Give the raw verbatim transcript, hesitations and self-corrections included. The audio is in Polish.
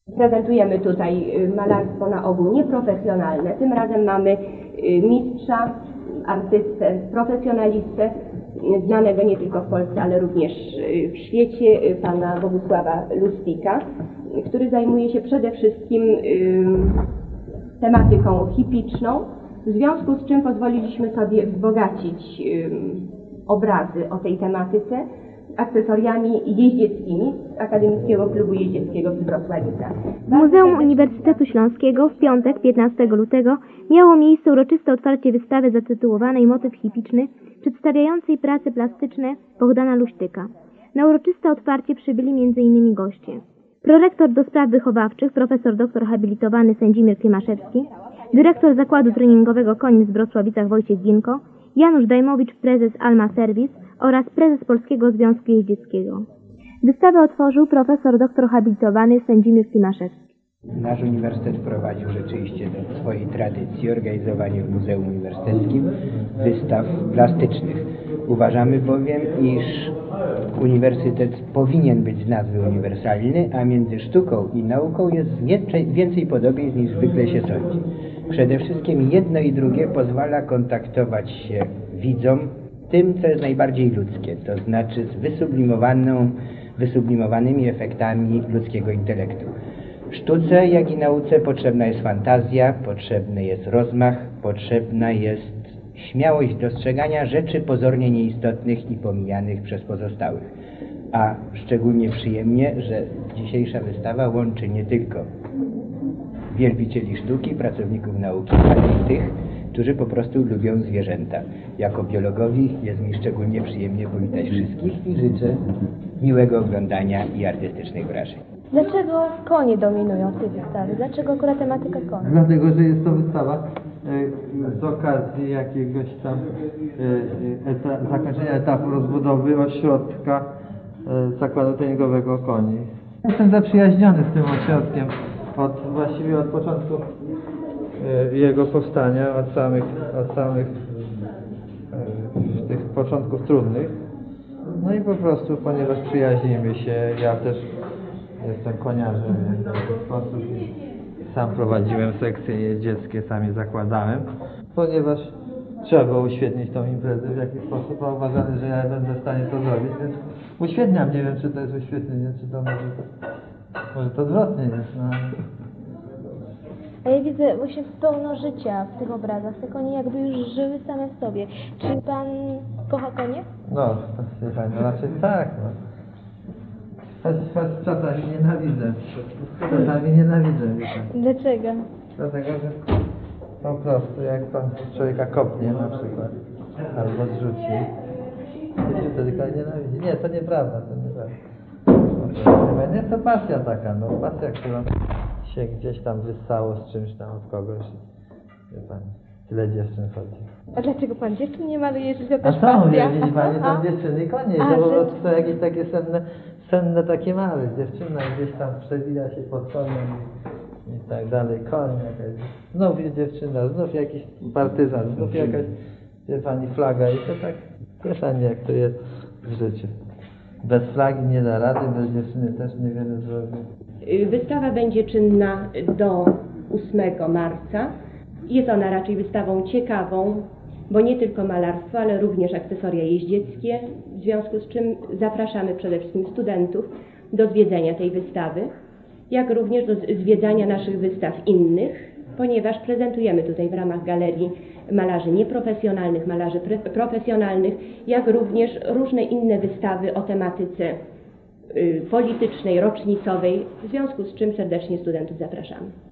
Prezentujemy tutaj malarstwo na ogół nieprofesjonalne. Tym razem mamy mistrza, artystę, profesjonalistę, znanego nie tylko w Polsce, ale również w świecie, pana Bogusława Lustika, który zajmuje się przede wszystkim tematyką hipiczną, w związku z czym pozwoliliśmy sobie wzbogacić obrazy o tej tematyce akcesoriami jeździeckimi z Akademickiego Klubu Jeździeckiego w Wrocławica. W Muzeum Uniwersytetu Śląskiego w piątek, piętnastego lutego, miało miejsce uroczyste otwarcie wystawy zatytułowanej Motyw hipiczny, przedstawiającej prace plastyczne Bohdana Luśtyka. Na uroczyste otwarcie przybyli między innymi goście: prorektor do spraw wychowawczych, profesor doktor habilitowany Sędzimir Klimaszewski, dyrektor Zakładu Treningowego Konin w Wrocławicach Wojciech Ginko, Janusz Dajmowicz, prezes Alma Service oraz prezes Polskiego Związku Jeździeckiego. Wystawę otworzył profesor doktor habilitowany Sędzimir Klimaszewski. Nasz uniwersytet wprowadził rzeczywiście do swojej tradycji organizowanie w Muzeum Uniwersyteckim wystaw plastycznych. Uważamy bowiem, iż uniwersytet powinien być z nazwy uniwersalny, a między sztuką i nauką jest więcej podobieństw niż zwykle się sądzi. Przede wszystkim jedno i drugie pozwala kontaktować się widzom tym, co jest najbardziej ludzkie, to znaczy z wysublimowaną, wysublimowanymi efektami ludzkiego intelektu. Sztuce, jak i nauce potrzebna jest fantazja, potrzebny jest rozmach, potrzebna jest śmiałość dostrzegania rzeczy pozornie nieistotnych i pomijanych przez pozostałych. A szczególnie przyjemnie, że dzisiejsza wystawa łączy nie tylko wielbicieli sztuki, pracowników nauki, ale i tych, którzy po prostu lubią zwierzęta. Jako biologowi jest mi szczególnie przyjemnie powitać wszystkich i życzę miłego oglądania i artystycznych wrażeń. Dlaczego konie dominują w tej wystawie? Dlaczego akurat tematyka koni? Dlatego, że jest to wystawa z okazji jakiegoś tam eta, zakończenia etapu rozbudowy ośrodka Zakładu Treningowego Koni. Jestem zaprzyjaźniony z tym ośrodkiem od, właściwie od początku jego powstania, od samych, od samych tych początków trudnych. No i po prostu, ponieważ przyjaźnimy się, ja też jestem koniarzem w jakiś sposób i sam prowadziłem sekcje jeździeckie, sam je zakładałem, ponieważ trzeba było uświetnić tą imprezę w jakiś sposób, a uważałem, że ja będę w stanie to zrobić, więc uświetniam. Nie wiem, czy to jest uświetnienie, czy to może to, może to odwrotnie jest. No. A ja widzę właśnie pełno życia w tych obrazach. Te konie jakby już żyły same w sobie. Czy pan kocha konie? No, to wie pani, no raczej tak. No. Choć, choć czasami nienawidzę. Czasami nienawidzę. Wiecie. Dlaczego? Dlatego, że po prostu jak pan człowieka kopnie na przykład, albo zrzuci, to się wtedy koń nienawidzi. Nie, to nieprawda, to nieprawda. No, nie, to pasja taka, no pasja, którą się gdzieś tam wyssało z czymś tam od kogoś. Wie pani, tyle dziewczyn chodzi. A dlaczego pan dziewczyn nie maluje, jeżeli to A też co pasja? mówię, widzi pani, tam dziewczyny i konie, A, to po że- prostu to jakieś takie senne, senne takie małe. Dziewczyna gdzieś tam przewija się pod koniem i, i tak dalej, koń jakaś. Znów jest dziewczyna, znów jakiś partyzan, znów jakaś, wie pani, flaga i to tak, wie pani, jak to jest w życiu. Bez flagi nie da rady, bez dziewczyny też niewiele zrobi. Wystawa będzie czynna do ósmego marca. Jest ona raczej wystawą ciekawą, bo nie tylko malarstwo, ale również akcesoria jeździeckie, w związku z czym zapraszamy przede wszystkim studentów do zwiedzenia tej wystawy, jak również do zwiedzania naszych wystaw innych, ponieważ prezentujemy tutaj w ramach galerii malarzy nieprofesjonalnych, malarzy profesjonalnych, jak również różne inne wystawy o tematyce politycznej, rocznicowej, w związku z czym serdecznie studentów zapraszamy.